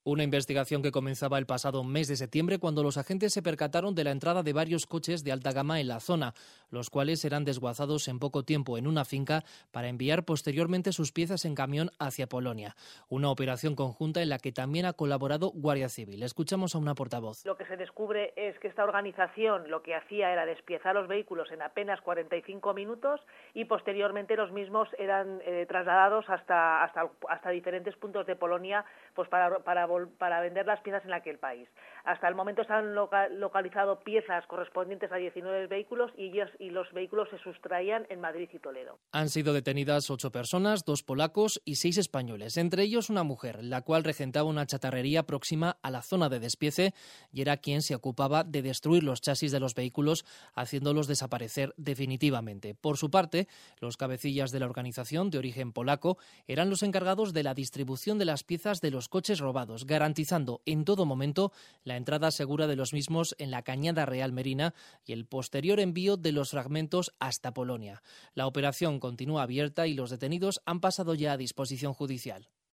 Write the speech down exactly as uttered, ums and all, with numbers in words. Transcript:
Una investigación que comenzaba el pasado mes de septiembre cuando los agentes se percataron de la entrada de varios coches de alta gama en la zona, los cuales serán desguazados en poco tiempo en una finca para enviar posteriormente sus piezas en camión hacia Polonia. Una operación conjunta en la que también ha colaborado Guardia Civil. Escuchamos a una portavoz. Lo que se descubre es que esta organización lo que hacía era despiezar los vehículos en apenas cuarenta y cinco minutos y posteriormente los mismos eran eh, trasladados hasta, hasta, hasta diferentes puntos de Polonia pues para, para para vender las piezas en aquel país. Hasta el momento se han loca- localizado piezas correspondientes a diecinueve vehículos y, ellos, y los vehículos se sustraían en Madrid y Toledo. Han sido detenidas ocho personas, dos polacos y seis españoles, entre ellos una mujer, la cual regentaba una chatarrería próxima a la zona de despiece y era quien se ocupaba de destruir los chasis de los vehículos, haciéndolos desaparecer definitivamente. Por su parte, los cabecillas de la organización, de origen polaco, eran los encargados de la distribución de las piezas de los coches robados, garantizando en todo momento la entrada segura de los mismos en la Cañada Real Merina y el posterior envío de los fragmentos hasta Polonia. La operación continúa abierta y los detenidos han pasado ya a disposición judicial.